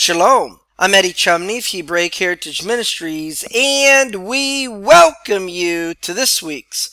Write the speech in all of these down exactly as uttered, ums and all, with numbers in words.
Shalom. I'm Eddie Chumney of Hebraic Heritage Ministries, and we welcome you to this week's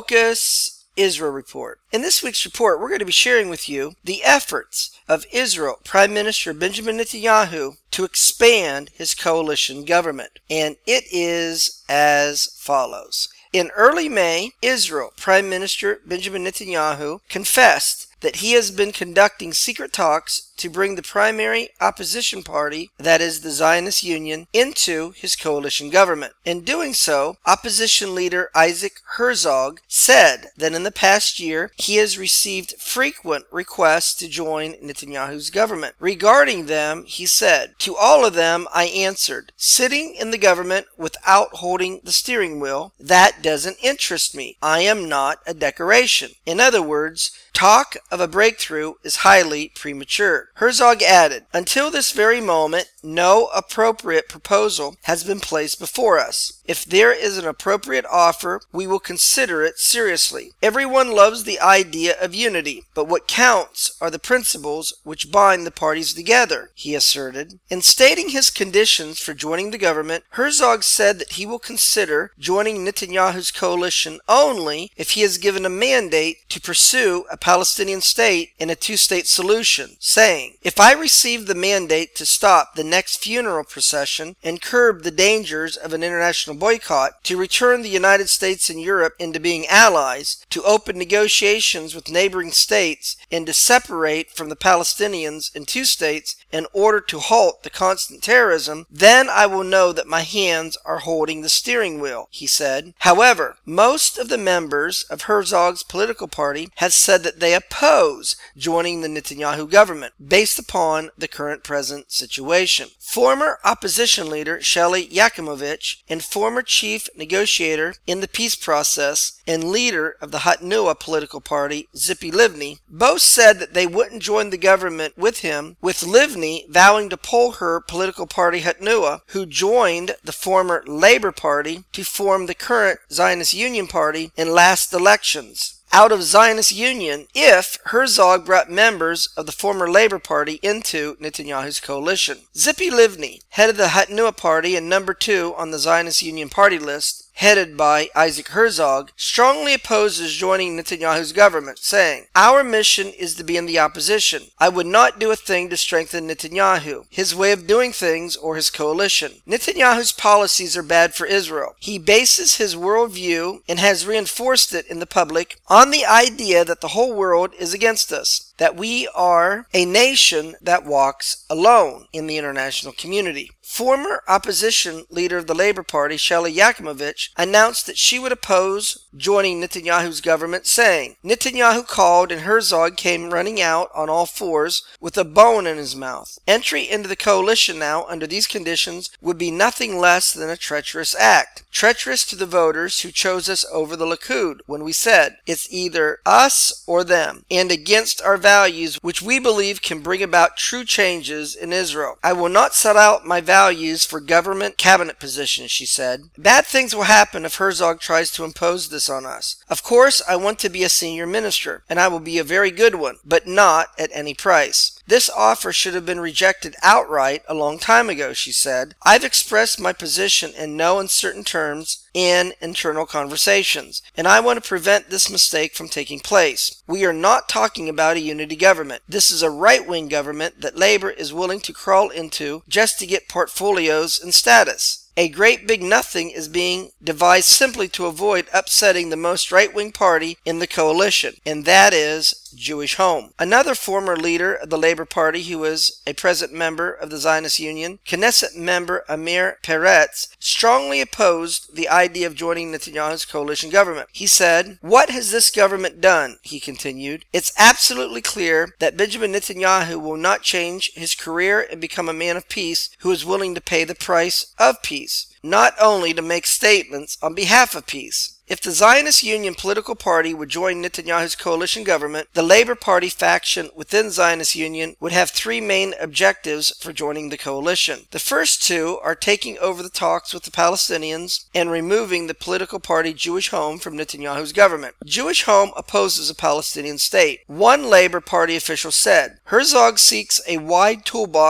Focus Israel Report. In this week's report, we're going to be sharing with you the efforts of Israel Prime Minister Benjamin Netanyahu to expand his coalition government, and it is as follows. In early May, Israel Prime Minister Benjamin Netanyahu confessed that he has been conducting secret talks to bring the primary opposition party, that is the Zionist Union, into his coalition government. In doing so, opposition leader Isaac Herzog said that in the past year he has received frequent requests to join Netanyahu's government. Regarding them, he said, "To all of them I answered, sitting in the government without holding the steering wheel, that doesn't interest me. I am not a decoration." In other words, talk of a breakthrough is highly premature. Herzog added, "Until this very moment, no appropriate proposal has been placed before us. If there is an appropriate offer, we will consider it seriously. Everyone loves the idea of unity, but what counts are the principles which bind the parties together," he asserted. In stating his conditions for joining the government, Herzog said that he will consider joining Netanyahu's coalition only if he is given a mandate to pursue a Palestinian state in a two-state solution, saying, "If I receive the mandate to stop the next funeral procession and curb the dangers of an international boycott, to return the United States and Europe into being allies, to open negotiations with neighboring states, and to separate from the Palestinians in two states in order to halt the constant terrorism, then I will know that my hands are holding the steering wheel," he said. However, most of the members of Herzog's political party have said that they oppose joining the Netanyahu government based upon the current present situation. Former opposition leader Shelly Yakimovich and former chief negotiator in the peace process and leader of the Hatnua political party, Tzipi Livni, both said that they wouldn't join the government with him, with Livni vowing to pull her political party Hatnua, who joined the former Labor Party to form the current Zionist Union Party in last elections, out of Zionist Union if Herzog brought members of the former Labor Party into Netanyahu's coalition. Tzipi Livni, head of the Hatnua Party and number two on the Zionist Union Party list, headed by Isaac Herzog, strongly opposes joining Netanyahu's government, saying, "Our mission is to be in the opposition. I would not do a thing to strengthen Netanyahu, his way of doing things, or his coalition. Netanyahu's policies are bad for Israel. He bases his worldview, and has reinforced it in the public, on the idea that the whole world is against us, that we are a nation that walks alone in the international community." Former opposition leader of the Labor Party, Shelly Yakimovich, announced that she would oppose joining Netanyahu's government, saying, "Netanyahu called and Herzog came running out on all fours with a bone in his mouth. Entry into the coalition now under these conditions would be nothing less than a treacherous act. Treacherous to the voters who chose us over the Likud when we said, it's either us or them, and against our values which we believe can bring about true changes in Israel. I will not set out my values values for government cabinet positions," she said. "Bad things will happen if Herzog tries to impose this on us. Of course, I want to be a senior minister, and I will be a very good one, but not at any price. This offer should have been rejected outright a long time ago," she said. "I've expressed my position in no uncertain terms in internal conversations, and I want to prevent this mistake from taking place. We are not talking about a unity government. This is a right-wing government that Labor is willing to crawl into just to get portfolios and status. A great big nothing is being devised simply to avoid upsetting the most right-wing party in the coalition, and that is Jewish Home." Another former leader of the Labor Party who is a present member of the Zionist Union, Knesset member Amir Peretz, strongly opposed the idea of joining Netanyahu's coalition government. He said, "What has this government done?" he continued. "It's absolutely clear that Benjamin Netanyahu will not change his career and become a man of peace who is willing to pay the price of peace, not only to make statements on behalf of peace." If the Zionist Union political party would join Netanyahu's coalition government, the Labor Party faction within Zionist Union would have three main objectives for joining the coalition. The first two are taking over the talks with the Palestinians and removing the political party Jewish Home from Netanyahu's government. Jewish Home opposes a Palestinian state. One Labor Party official said, "Herzog seeks a wide toolbox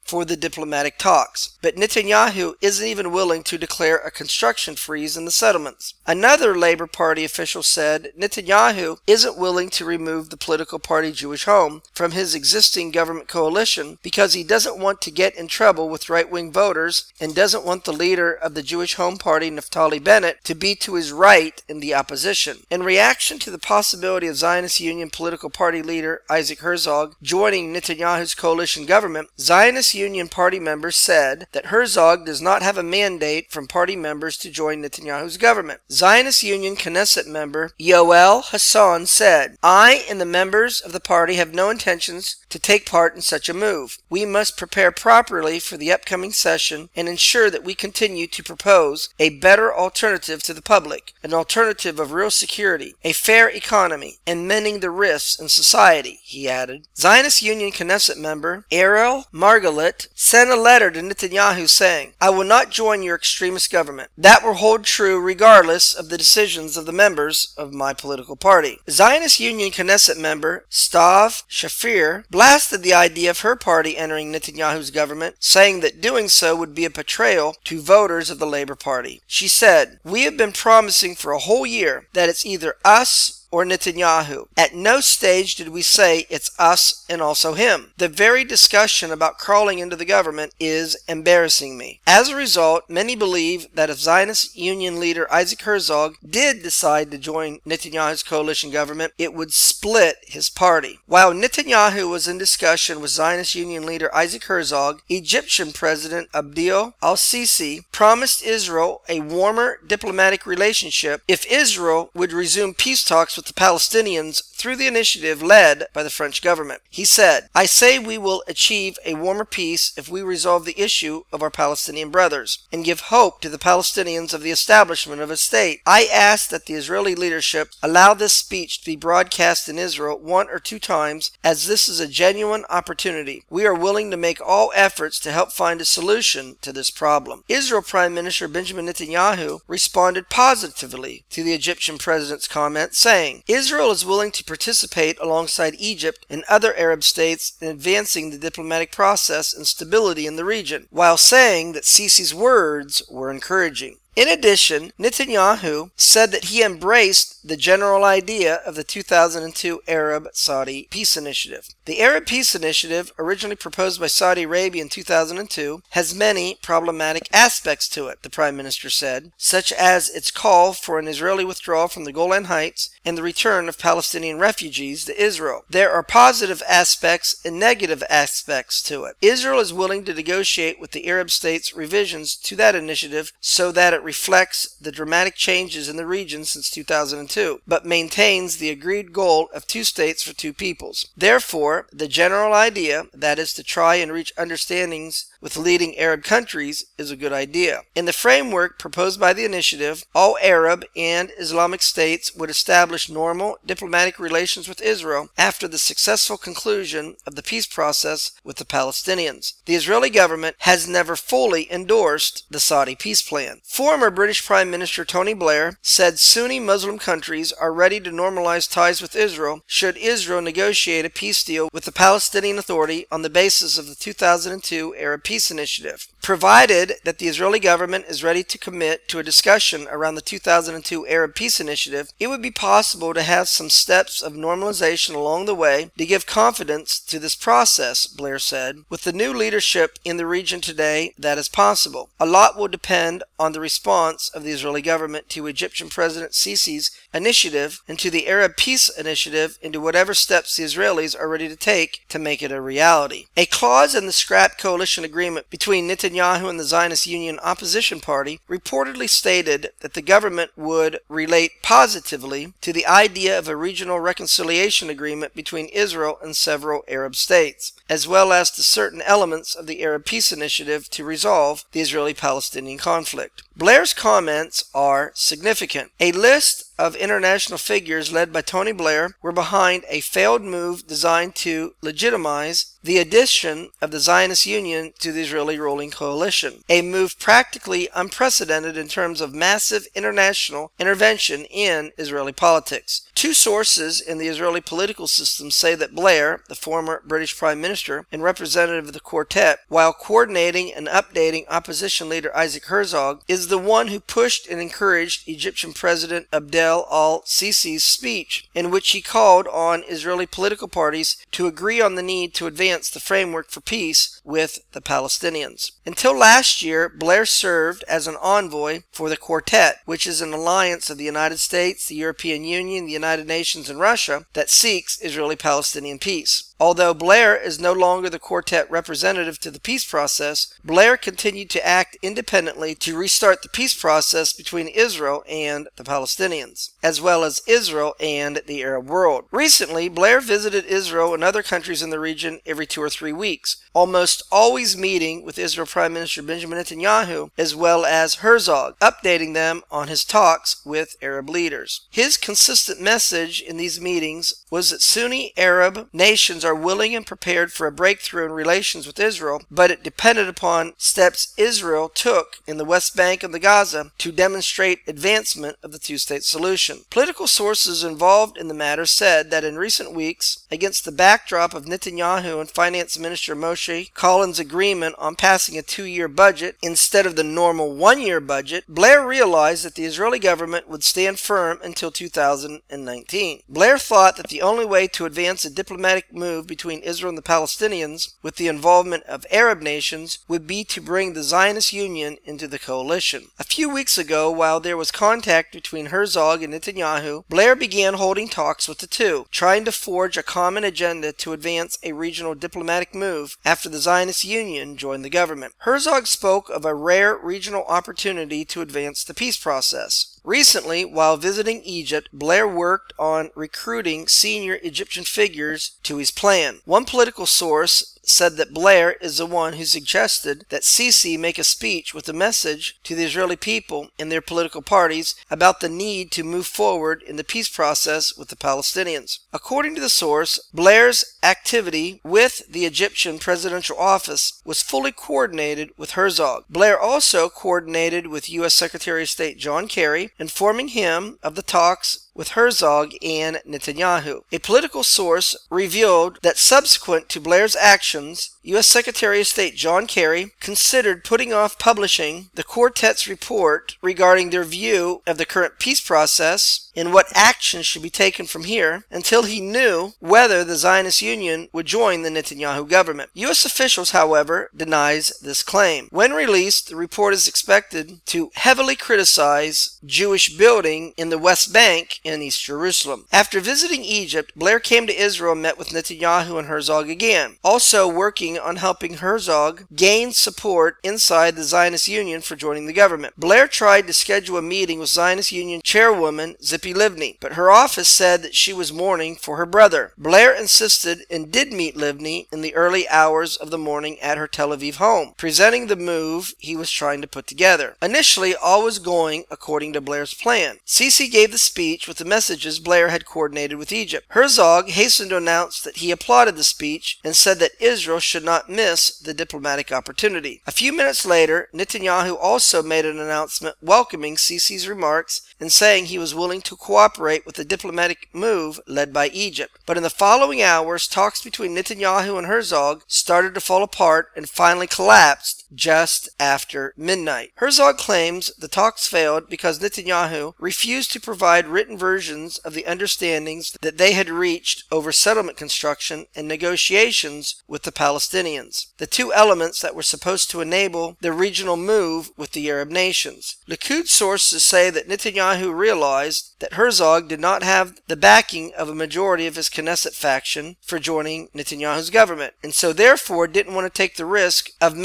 for the diplomatic talks. But Netanyahu isn't even willing to declare a construction freeze in the settlements. Another Labor Party official said Netanyahu isn't willing to remove the political party Jewish Home from his existing government coalition because he doesn't want to get in trouble with right-wing voters and doesn't want the leader of the Jewish Home Party, Naftali Bennett, to be to his right in the opposition. In reaction to the possibility of Zionist Union political party leader Isaac Herzog joining Netanyahu's coalition government, Zionist Union party members said that Herzog does not have a mandate from party members to join Netanyahu's government. Zionist Union Knesset member Yoel Hassan said, "I and the members of the party have no intentions to take part in such a move. We must prepare properly for the upcoming session and ensure that we continue to propose a better alternative to the public, an alternative of real security, a fair economy, and mending the rifts in society," he added. Zionist Union Knesset member Ariel Margalit sent a letter to Netanyahu saying, "I will not join your extremist government. That will hold true regardless of the decisions of the members of my political party." Zionist Union Knesset member Stav Shafir blasted the idea of her party entering Netanyahu's government, saying that doing so would be a betrayal to voters of the Labor Party. She said, "We have been promising for a whole year that it's either us or Netanyahu. At no stage did we say it's us and also him. The very discussion about crawling into the government is embarrassing me." As a result, many believe that if Zionist Union leader Isaac Herzog did decide to join Netanyahu's coalition government, it would split his party. While Netanyahu was in discussion with Zionist Union leader Isaac Herzog, Egyptian President Abdel al-Sisi promised Israel a warmer diplomatic relationship if Israel would resume peace talks with the Palestinians through the initiative led by the French government. He said, "I say we will achieve a warmer peace if we resolve the issue of our Palestinian brothers and give hope to the Palestinians of the establishment of a state. I ask that the Israeli leadership allow this speech to be broadcast in Israel one or two times, as this is a genuine opportunity. We are willing to make all efforts to help find a solution to this problem." Israel Prime Minister Benjamin Netanyahu responded positively to the Egyptian president's comment, saying, "Israel is willing to participate alongside Egypt and other Arab states in advancing the diplomatic process and stability in the region," while saying that Sisi's words were encouraging. In addition, Netanyahu said that he embraced the general idea of the two thousand two Arab-Saudi Peace Initiative. The Arab Peace Initiative, originally proposed by Saudi Arabia in two thousand two, has many problematic aspects to it, the Prime Minister said, such as its call for an Israeli withdrawal from the Golan Heights and the return of Palestinian refugees to Israel. There are positive aspects and negative aspects to it. Israel is willing to negotiate with the Arab states revisions to that initiative so that it reflects the dramatic changes in the region since two thousand two, but maintains the agreed goal of two states for two peoples. Therefore, the general idea, that is to try and reach understandings with leading Arab countries, is a good idea. In the framework proposed by the initiative, all Arab and Islamic states would establish normal diplomatic relations with Israel after the successful conclusion of the peace process with the Palestinians. The Israeli government has never fully endorsed the Saudi peace plan. Former British Prime Minister Tony Blair said Sunni Muslim countries are ready to normalize ties with Israel should Israel negotiate a peace deal with the Palestinian Authority on the basis of the two thousand two Arab Peace Initiative. Provided that the Israeli government is ready to commit to a discussion around the two thousand two Arab Peace Initiative, it would be possible to have some steps of normalization along the way to give confidence to this process, Blair said. With the new leadership in the region today, that is possible. A lot will depend on the response of the Israeli government to Egyptian President Sisi's initiative and to the Arab Peace Initiative and to whatever steps the Israelis are ready to take to make it a reality. A clause in the scrap coalition agreement between Netanyahu and the Zionist Union Opposition Party reportedly stated that the government would relate positively to the idea of a regional reconciliation agreement between Israel and several Arab states, as well as to certain elements of the Arab Peace Initiative to resolve the Israeli-Palestinian conflict. Blair's comments are significant. A list of international figures led by Tony Blair were behind a failed move designed to legitimize the addition of the Zionist Union to the Israeli ruling coalition, a move practically unprecedented in terms of massive international intervention in Israeli politics. Two sources in the Israeli political system say that Blair, the former British Prime Minister and representative of the Quartet, while coordinating and updating opposition leader Isaac Herzog, is the one who pushed and encouraged Egyptian President Abdel al-Sisi's speech, in which he called on Israeli political parties to agree on the need to advance the framework for peace with the Palestinians. Until last year, Blair served as an envoy for the Quartet, which is an alliance of the United States, the European Union, the United Nations, and Russia that seeks Israeli-Palestinian peace. Although Blair is no longer the Quartet representative to the peace process, Blair continued to act independently to restart the peace process between Israel and the Palestinians, as well as Israel and the Arab world. Recently, Blair visited Israel and other countries in the region every two or three weeks, almost always meeting with Israel Prime Minister Benjamin Netanyahu as well as Herzog, updating them on his talks with Arab leaders. His consistent message in these meetings was that Sunni Arab nations are willing and prepared for a breakthrough in relations with Israel, but it depended upon steps Israel took in the West Bank and the Gaza to demonstrate advancement of the two-state solution. Political sources involved in the matter said that in recent weeks, against the backdrop of Netanyahu and Finance Minister Moshe Collins' agreement on passing a two-year budget instead of the normal one-year budget, Blair realized that the Israeli government would stand firm until two thousand nineteen. Blair thought that the only way to advance a diplomatic move between Israel and the Palestinians, with the involvement of Arab nations, would be to bring the Zionist Union into the coalition. A few weeks ago, while there was contact between Herzog and Netanyahu, Blair began holding talks with the two, trying to forge a common agenda to advance a regional diplomatic move after the Zionist Union joined the government. Herzog spoke of a rare regional opportunity to advance the peace process. Recently, while visiting Egypt, Blair worked on recruiting senior Egyptian figures to his plan. One political source said that Blair is the one who suggested that Sisi make a speech with a message to the Israeli people and their political parties about the need to move forward in the peace process with the Palestinians. According to the source, Blair's activity with the Egyptian presidential office was fully coordinated with Herzog. Blair also coordinated with U S Secretary of State John Kerry, informing him of the talks with Herzog and Netanyahu. A political source revealed that subsequent to Blair's actions, U S Secretary of State John Kerry considered putting off publishing the Quartet's report regarding their view of the current peace process and what actions should be taken from here until he knew whether the Zionist Union would join the Netanyahu government. U S officials, however, denies this claim. When released, the report is expected to heavily criticize Jewish building in the West Bank in East Jerusalem. After visiting Egypt, Blair came to Israel and met with Netanyahu and Herzog again, also working on helping Herzog gain support inside the Zionist Union for joining the government. Blair tried to schedule a meeting with Zionist Union chairwoman Tzipi Livni, but her office said that she was mourning for her brother. Blair insisted and did meet Livni in the early hours of the morning at her Tel Aviv home, presenting the move he was trying to put together. Initially, all was going according to Blair's plan. Sisi gave the speech with the messages Blair had coordinated with Egypt. Herzog hastened to announce that he applauded the speech and said that Israel should not miss the diplomatic opportunity. A few minutes later, Netanyahu also made an announcement welcoming Sisi's remarks and saying he was willing to cooperate with the diplomatic move led by Egypt. But in the following hours, talks between Netanyahu and Herzog started to fall apart and finally collapsed just after midnight. Herzog claims the talks failed because Netanyahu refused to provide written versions of the understandings that they had reached over settlement construction and negotiations with the Palestinians, the two elements that were supposed to enable the regional move with the Arab nations. Likud sources say that Netanyahu realized that Herzog did not have the backing of a majority of his Knesset faction for joining Netanyahu's government, and so therefore didn't want to take the risk of making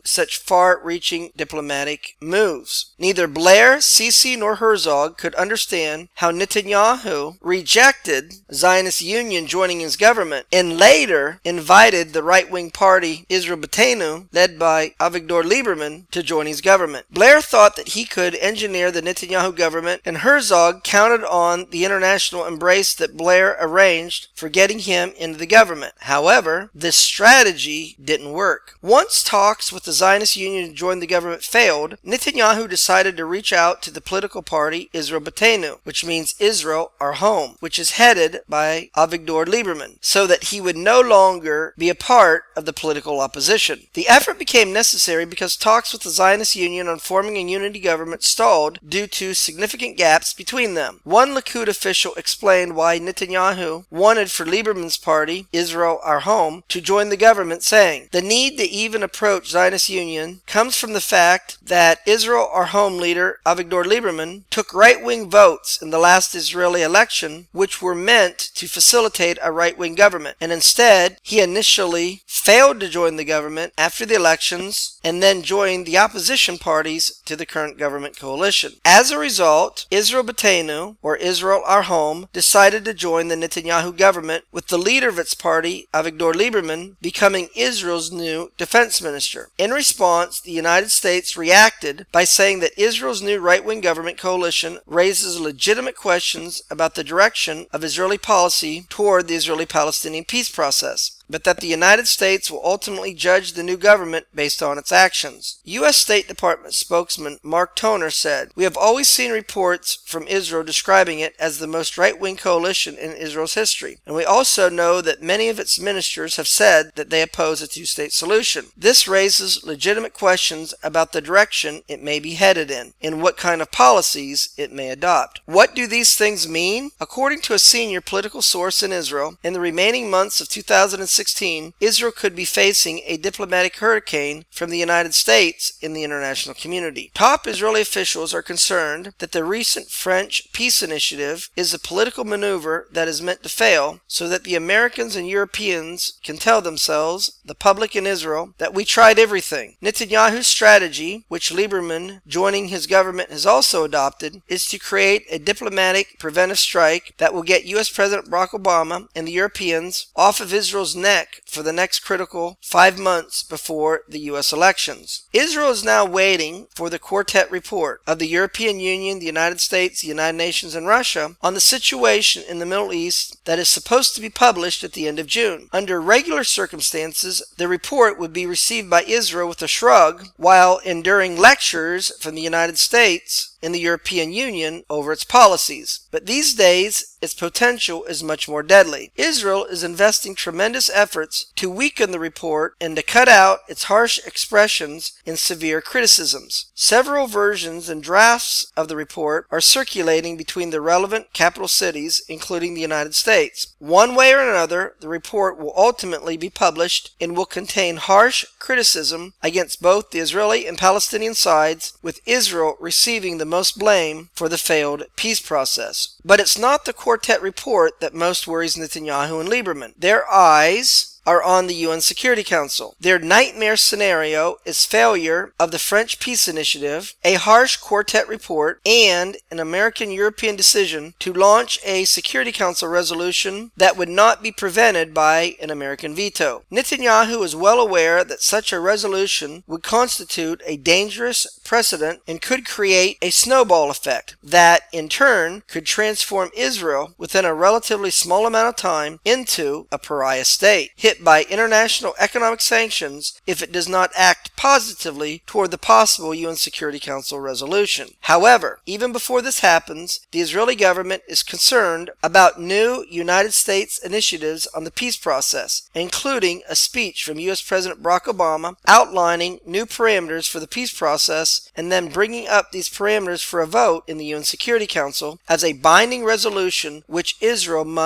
making such far-reaching diplomatic moves. Neither Blair, Sisi, nor Herzog could understand how Netanyahu rejected Zionist Union joining his government and later invited the right-wing party Israel Beitenu, led by Avigdor Lieberman, to join his government. Blair thought that he could engineer the Netanyahu government, and Herzog counted on the international embrace that Blair arranged for getting him into the government. However, this strategy didn't work. Once talks with the Zionist Union to join the government failed, Netanyahu decided to reach out to the political party Israel Beitenu, which means Israel, our home, which is headed by Avigdor Lieberman, so that he would no longer be a part of the political opposition. The effort became necessary because talks with the Zionist Union on forming a unity government stalled due to significant gaps between them. One Likud official explained why Netanyahu wanted for Lieberman's party, Israel, our home, to join the government, saying, "The need to even approach Zionist Union comes from the fact that Israel, our home leader, Avigdor Lieberman, took right-wing votes in the last Israeli election, which were meant to facilitate a right-wing government, and instead he initially failed to join the government after the elections and then joined the opposition parties to the current government coalition. As a result, Israel Beitenu, or Israel, our home, decided to join the Netanyahu government, with the leader of its party, Avigdor Lieberman, becoming Israel's new defense minister. In response, the United States reacted by saying that Israel's new right-wing government coalition raises legitimate questions about the direction of Israeli policy toward the Israeli-Palestinian peace process, but that the United States will ultimately judge the new government based on its actions. U S State Department spokesman Mark Toner said, "We have always seen reports from Israel describing it as the most right-wing coalition in Israel's history, and we also know that many of its ministers have said that they oppose a two-state solution. This raises legitimate questions about the direction it may be headed in, and what kind of policies it may adopt." What do these things mean? According to a senior political source in Israel, in the remaining months of two thousand sixteen, Israel could be facing a diplomatic hurricane from the United States in the international community. Top Israeli officials are concerned that the recent French peace initiative is a political maneuver that is meant to fail, so that the Americans and Europeans can tell themselves, the public in Israel, that we tried everything. Netanyahu's strategy, which Lieberman joining his government has also adopted, is to create a diplomatic preventive strike that will get U S President Barack Obama and the Europeans off of Israel's neck for the next critical five months before the U S elections. Israel is now waiting for the Quartet report of the European Union, the United States, the United Nations, and Russia on the situation in the Middle East that is supposed to be published at the end of June. Under regular circumstances, the report would be received by Israel with a shrug while enduring lectures from the United States in the European Union over its policies. But these days, its potential is much more deadly. Israel is investing tremendous efforts to weaken the report and to cut out its harsh expressions and severe criticisms. Several versions and drafts of the report are circulating between the relevant capital cities, including the United States. One way or another, the report will ultimately be published and will contain harsh criticism against both the Israeli and Palestinian sides, with Israel receiving the most blame for the failed peace process. But it's not the Quartet report that most worries Netanyahu and Lieberman. Their eyes are on the U N Security Council. Their nightmare scenario is failure of the French peace initiative, a harsh Quartet report, and an American-European decision to launch a Security Council resolution that would not be prevented by an American veto. Netanyahu is well aware that such a resolution would constitute a dangerous precedent and could create a snowball effect that, in turn, could transform Israel within a relatively small amount of time into a pariah state, hit by international economic sanctions if it does not act positively toward the possible U N Security Council resolution. However, even before this happens, the Israeli government is concerned about new United States initiatives on the peace process, including a speech from U S President Barack Obama outlining new parameters for the peace process and then bringing up these parameters for a vote in the U N Security Council as a binding resolution which Israel must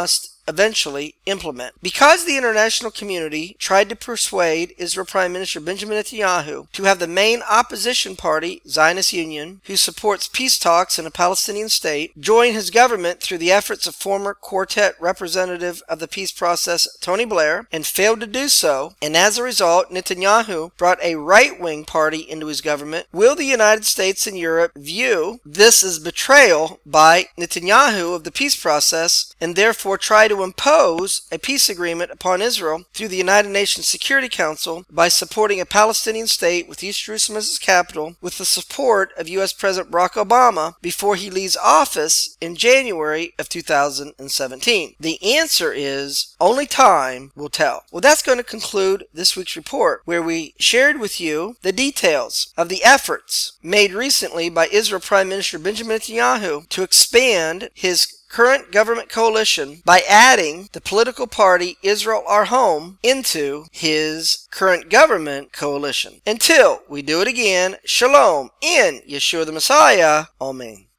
eventually implement. Because the international community tried to persuade Israel Prime Minister Benjamin Netanyahu to have the main opposition party, Zionist Union, who supports peace talks in a Palestinian state, join his government through the efforts of former quartet representative of the peace process Tony Blair, and failed to do so, and as a result Netanyahu brought a right-wing party into his government, will the United States and Europe view this as betrayal by Netanyahu of the peace process, and therefore try to impose a peace agreement upon Israel through the United Nations Security Council by supporting a Palestinian state with East Jerusalem as its capital, with the support of U S President Barack Obama before he leaves office in January of two thousand seventeen? The answer is only time will tell. Well, that's going to conclude this week's report, where we shared with you the details of the efforts made recently by Israel Prime Minister Benjamin Netanyahu to expand his current government coalition by adding the political party Israel Our Home into his current government coalition. Until we do it again, Shalom in Yeshua the Messiah. Amen.